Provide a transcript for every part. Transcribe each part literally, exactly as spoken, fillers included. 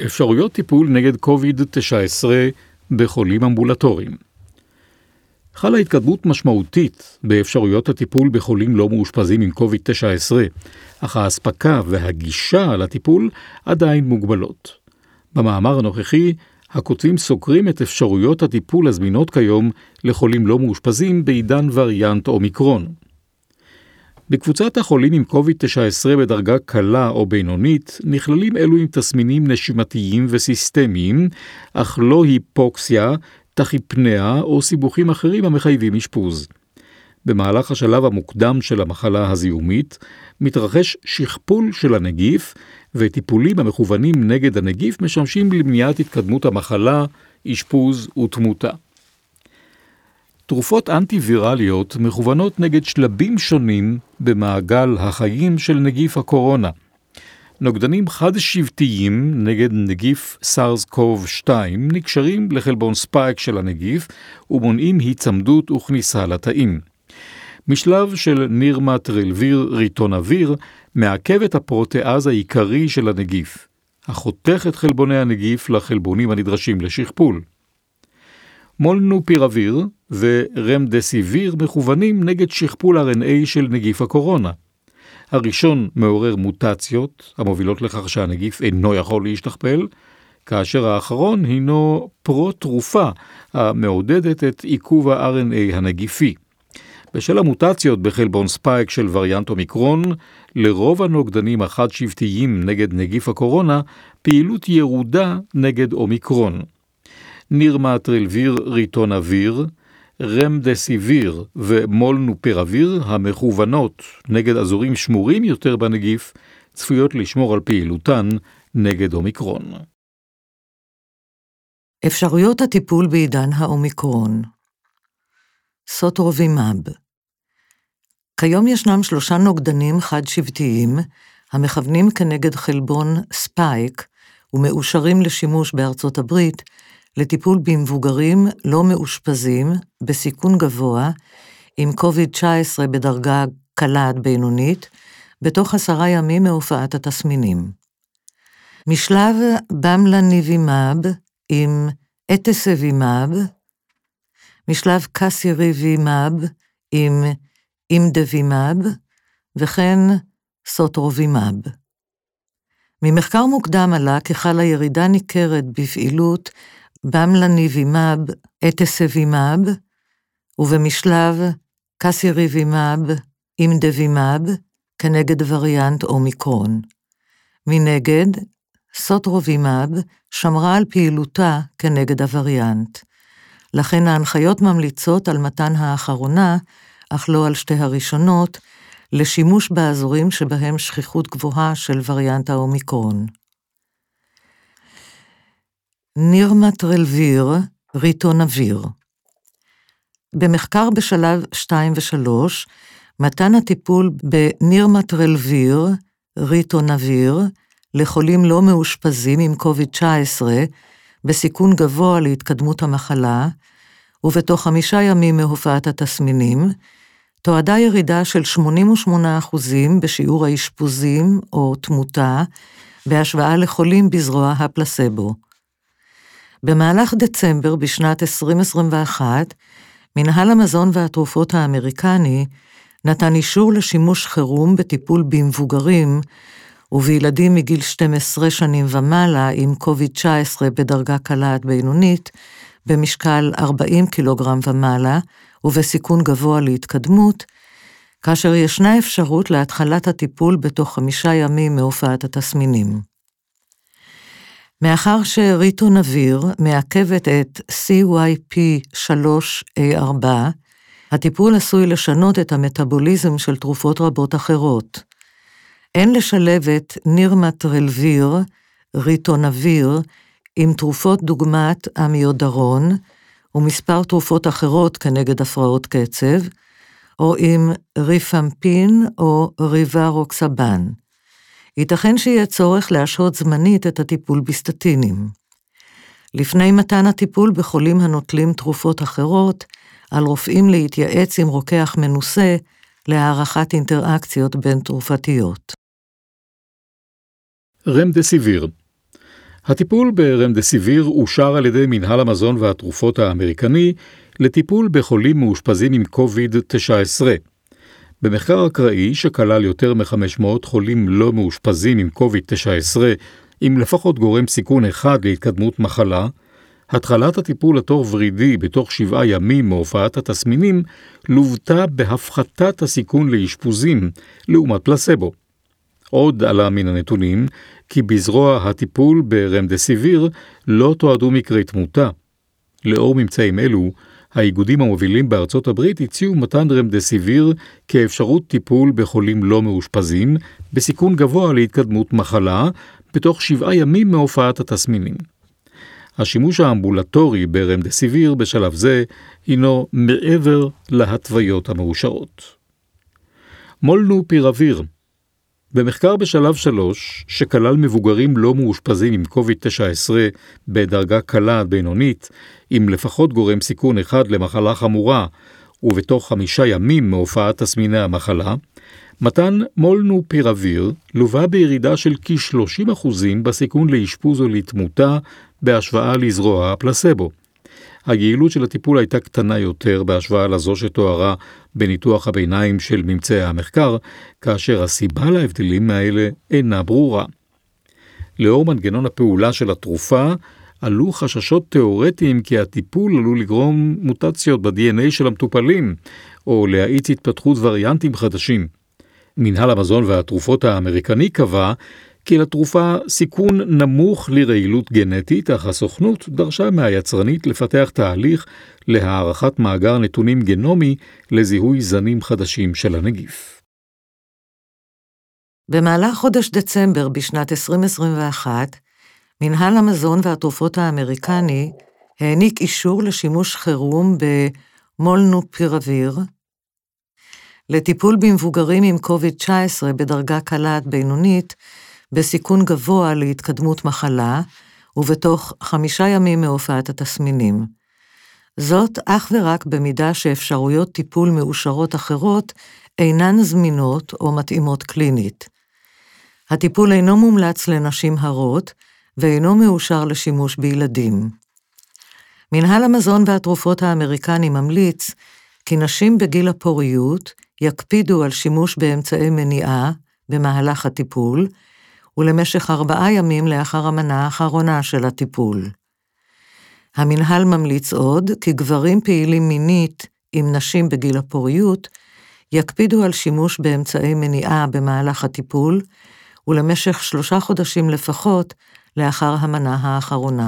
אפשרויות טיפול נגד קוביד תשע עשרה בחולים אמבולטוריים. חלה התקדמות משמעותית באפשרויות הטיפול בחולים לא מאושפזים עם קוביד תשע עשרה, אך ההספקה והגישה לטיפול עדיין מוגבלות. במאמר הנוכחי, הכותבים סוקרים את אפשרויות הטיפול הזמינות כיום לחולים לא מאושפזים בעידן וריאנט אומיקרון. בקבוצת החולים עם קוביד תשע עשרה בדרגה קלה או בינונית, נכללים אלו עם תסמינים נשימתיים וסיסטמיים, אך לא היפוקסיה, תחיפניה או סיבוכים אחרים המחייבים אשפוז. במהלך השלב המוקדם של המחלה הזיהומית, מתרחש שכפול של הנגיף, וטיפולים המכוונים נגד הנגיף משמשים למניעת התקדמות המחלה, אשפוז ותמותה. תרופות אנטי-וירליות מכוונות נגד שלבים שונים במעגל החיים של נגיף הקורונה. נוגדנים חד-שבטיים נגד נגיף סארס קוב שתיים נקשרים לחלבון ספייק של הנגיף ומונעים היצמדות וכניסה לתאים. משלב של נירמטרלוויר ריטונאביר מעכב את הפרוטאז העיקרי של הנגיף, החותך את חלבוני הנגיף לחלבונים הנדרשים לשכפול. מולנופירביר ורמדסיביר מכוונים נגד שכפול אר אן איי של נגיף הקורונה. הראשון מעורר מוטציות המובילות לכך שהנגיף אינו יכול להשתכפל, כאשר האחרון הינו פרו-תרופה המעודדת את עיכוב ה-אר אן איי הנגיפי. בשל המוטציות בחלבון ספייק של וריאנט אומיקרון, לרוב הנוגדנים החד-שבטיים נגד נגיף הקורונה, פעילות ירודה נגד אומיקרון. נירמטרלוויר ריטונאביר, רמדסיביר ומולנופירביר המכוונות נגד אזורים שמורים יותר בנגיף, צפויות לשמור על פעילותן נגד אומיקרון. אפשרויות הטיפול בעידן האומיקרון. סוטרובימאב. כיום ישנם שלושה נוגדנים חד-שבטיים המכוונים כנגד חלבון ספייק ומאושרים לשימוש בארצות הברית לטיפול במבוגרים לא מאושפזים בסיכון גבוה עם קוביד תשע עשרה בדרגה קלה עד בינונית בתוך עשרה ימים מהופעת התסמינים. משלב במלניבימאב עם אטסבימאב, משלב קסיריבימאב עם אימדבימאב וכן סוטרובימאב. ממחקר מוקדם עלה כי חלה ירידה ניכרת בפעילות במלניבימאב, אטסבימאב, ובמשלב קסיריבימאב, אימדבימאב, כנגד וריאנט אומיקרון. מנגד, סוטרובימאב שמרה על פעילותה כנגד הווריאנט. לכן ההנחיות ממליצות על מתן האחרונה, אך לא על שתי הראשונות, לשימוש באזורים שבהם שכיחות גבוהה של וריאנט האומיקרון. נירמטרלוויר ריטונאביר. במחקר בשלב שתיים ושלוש, מתן הטיפול בנירמטרלוויר ריטונאביר לחולים לא מאושפזים עם קוביד תשע עשרה בסיכון גבוה להתקדמות המחלה, ובתוך חמישה ימים מהופעת התסמינים, תועדה ירידה של שמונים ושמונה אחוז בשיעור האשפוזים או תמותה, בהשוואה לחולים בזרוע הפלסבו. במהלך דצמבר בשנת עשרים עשרים ואחת, מנהל המזון והתרופות האמריקני נתן אישור לשימוש חירום בטיפול במבוגרים, ובילדים מגיל שתים עשרה שנים ומעלה עם קוביד תשע עשרה בדרגה קלה עד בינונית, במשקל ארבעים קילוגרם ומעלה, ובסיכון גבוה להתקדמות, כאשר ישנה אפשרות להתחלת הטיפול בתוך חמישה ימים מהופעת התסמינים. מאחר שריטונאביר מעכבת את סי וואי פי שלוש איי ארבע, הטיפול עשוי לשנות את המטאבוליזם של תרופות רבות אחרות. אין לשלב את נירמטרלוויר, ריטונאביר, עם תרופות דוגמת אמיודרון, ומספר תרופות אחרות כנגד הפרעות קצב, או עם ריפמפין או ריברוקסבן. ייתכן שיהיה צורך להשהות זמנית את הטיפול בסטטינים. לפני מתן הטיפול בחולים הנוטלים תרופות אחרות, על רופאים להתייעץ עם רוקח מנוסה להערכת אינטראקציות בין תרופתיות. רמדסיביר. הטיפול ברמדסיביר אושר על ידי מנהל המזון והתרופות האמריקני לטיפול בחולים מאושפזים עם קוביד תשע עשרה. במחקר אקראי שכלל יותר מ-חמש מאות חולים לא מאושפזים עם קוביד תשע עשרה, עם לפחות גורם סיכון אחד להתקדמות מחלה, התחלת הטיפול התור ורידי בתוך שבעה ימים מהופעת התסמינים לוותה בהפחתת הסיכון לאשפוזים לעומת פלסבו. עוד עלה מן הנתונים כי בזרוע הטיפול ברמדסיביר לא תועדו מקרי תמותה. לאור ממצאים אלו, האיגודים המובילים בארצות הברית הציעו מתן רמדסיביר כאפשרות טיפול בחולים לא מאושפזים בסיכון גבוה להתקדמות מחלה בתוך שבעה ימים מהופעת התסמינים. השימוש האמבולטורי ברמדסיביר בשלב זה הינו מעבר להתוויות המאושרות. מולנופירביר. במחקר בשלב שלוש, שכלל מבוגרים לא מאושפזים עם קוביד תשע עשרה בדרגה קלה עד בינונית, עם לפחות גורם סיכון אחד למחלה חמורה, ובתוך חמישה ימים מהופעת תסמיני המחלה, מתן מולנופירביר לווה בירידה של כ-שלושים אחוז בסיכון לאשפוז או לתמותה בהשוואה לזרוע הפלסבו. היעילות של הטיפול הייתה קטנה יותר בהשוואה לזו שתוארה בניתוח הביניים של ממצאי המחקר, כאשר הסיבה להבדלים האלה אינה ברורה. לאור מנגנון הפעולה של התרופה, עלו חששות תיאורטיים כי הטיפול עלול לגרום מוטציות ב-די אן איי של המטופלים, או להאיץ התפתחות וריאנטים חדשים. מנהל המזון והתרופות האמריקני קבע כי לתרופה סיכון נמוך לרעילות גנטית, אך הסוכנות דרשה מהיצרנית לפתח תהליך להערכת מאגר נתונים גנומי לזיהוי זנים חדשים של הנגיף. במהלך חודש דצמבר בשנת עשרים עשרים ואחת, מנהל המזון והתרופות האמריקני העניק אישור לשימוש חירום במולנופירביר, לטיפול במבוגרים עם קוביד תשע עשרה בדרגה קלה עד בינונית, בסיכון גבוה להתקדמות מחלה, ובתוך חמישה ימים מהופעת התסמינים. זאת אך ורק במידה שאפשרויות טיפול מאושרות אחרות אינן זמינות או מתאימות קלינית. הטיפול אינו מומלץ לנשים הרות, ואינו מאושר לשימוש בילדים. מנהל המזון והתרופות האמריקני ממליץ כי נשים בגיל הפוריות יקפידו על שימוש באמצעי מניעה במהלך הטיפול, ולמשך ארבעה ימים לאחר המנה האחרונה של הטיפול. המנהל ממליץ עוד כי גברים פעילים מינית עם נשים בגיל הפוריות יקפידו על שימוש באמצעי מניעה במהלך הטיפול, ולמשך שלושה חודשים לפחות לאחר המנה האחרונה.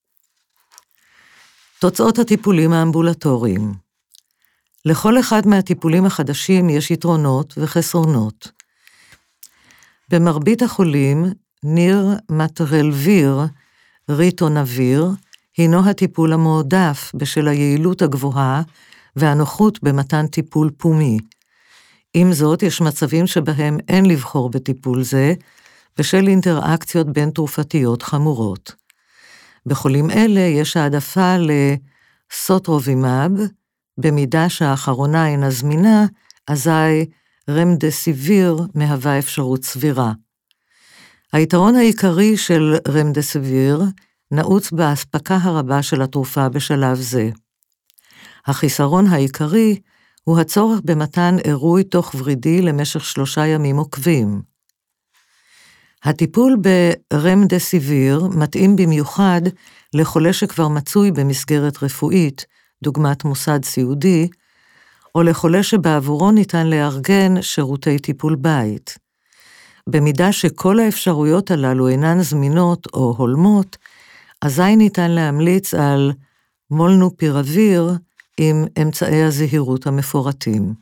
תוצאות הטיפולים האמבולטוריים. לכל אחד מהטיפולים החדשים יש יתרונות וחסרונות. במרבית החולים, נירמטרלביר, ריטונביר, הינו הטיפול המועדף בשל היעילות הגבוהה והנוחות במתן טיפול פומי. עם זאת, יש מצבים שבהם אין לבחור בטיפול זה, בשל אינטראקציות בין תרופתיות חמורות. בחולים אלה יש העדפה לסוטרובימאב, במידה שהאחרונה אינה זמינה, אזי רמדסיביר מהווה אפשרות סבירה. היתרון העיקרי של רמדסיביר נעוץ בהספקה הרבה של התרופה בשלב זה. החיסרון העיקרי הוא הצורך במתן עירוי תוך ורידי למשך שלושה ימים עוקבים. הטיפול ברמדסיביר מתאים במיוחד לחולה שכבר מצוי במסגרת רפואית, דוגמת מוסד סיעודי, או לחולה שבעבורו ניתן לארגן שירותי טיפול בית. במידה שכל האפשרויות הללו אינן זמינות או הולמות, אזי ניתן להמליץ על מולנופירביר עם אמצעי הזהירות המפורטים.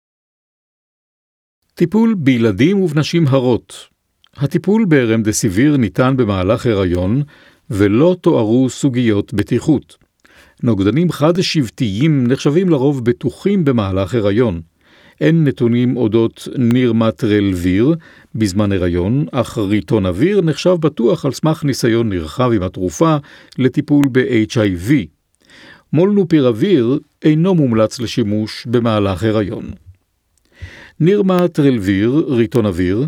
טיפול בילדים ובנשים הרות. הטיפול ברמדסיביר ניתן במהלך הריון, ולא תוארו סוגיות בטיחות. נוגדנים חד-שבטיים נחשבים לרוב בטוחים במהלך הריון. אין נתונים אודות נירמטרלביר בזמן הריון, אך ריטונביר נחשב בטוח על סמך ניסיון נרחב עם התרופה לטיפול ב-אייץ' איי וי. מולנופירביר אינו מומלץ לשימוש במהלך הריון. נירמטרלביר, ריטונביר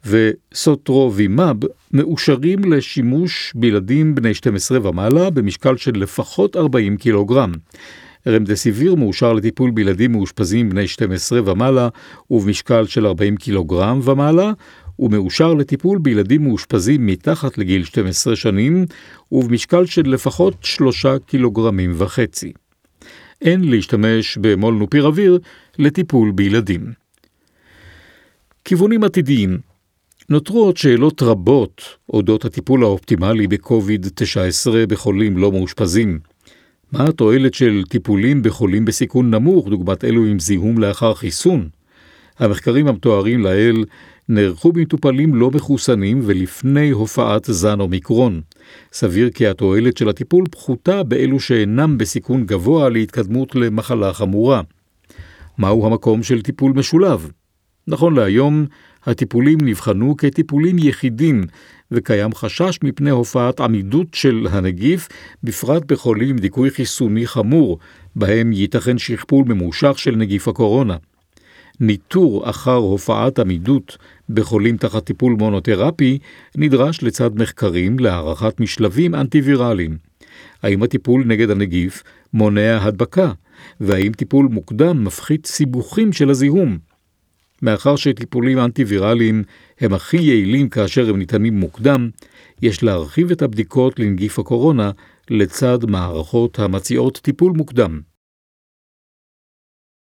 וסוטרובימאב מאושרים לשימוש בילדים בני שתים עשרה ומעלה במשקל של לפחות ארבעים קילוגרם. רמדסיביר מאושר לטיפול בילדים מאושפזים בני שתים עשרה ומעלה ובמשקל של ארבעים קילוגרם ומעלה, ומאושר לטיפול בילדים מאושפזים מתחת לגיל שתים עשרה שנים ובמשקל של לפחות שלושה קילוגרמים וחצי. אין להשתמש במולנופירביר לטיפול בילדים. כיוונים עתידיים. נותרו עוד שאלות רבות אודות הטיפול האופטימלי ב-קוביד תשע עשרה בחולים לא מאושפזים. מה התועלת של טיפולים בחולים בסיכון נמוך, דוגמת אלו עם זיהום לאחר חיסון? המחקרים המתוארים לעיל נערכו במטופלים לא מחוסנים ולפני הופעת זן אומיקרון. סביר כי התועלת של הטיפול פחותה באלו שאינם בסיכון גבוה להתקדמות למחלה חמורה. מהו המקום של טיפול משולב? נכון להיום, הטיפולים נבחנו כטיפולים יחידים, וקיים חשש מפני הופעת עמידות של הנגיף, בפרט בחולים עם דיכוי חיסוני חמור, בהם ייתכן שכפול ממושך של נגיף הקורונה. ניטור אחר הופעת עמידות בחולים תחת טיפול מונותרפי נדרש לצד מחקרים להערכת משלבים אנטיווירליים. האם הטיפול נגד הנגיף מונע הדבקה, והאם טיפול מוקדם מפחית סיבוכים של הזיהום? מאחר שטיפולים אנטיווירליים הם הכי יעילים כאשר הם ניתנים מוקדם, יש להרחיב את הבדיקות לנגיף הקורונה לצד מערכות המציעות טיפול מוקדם.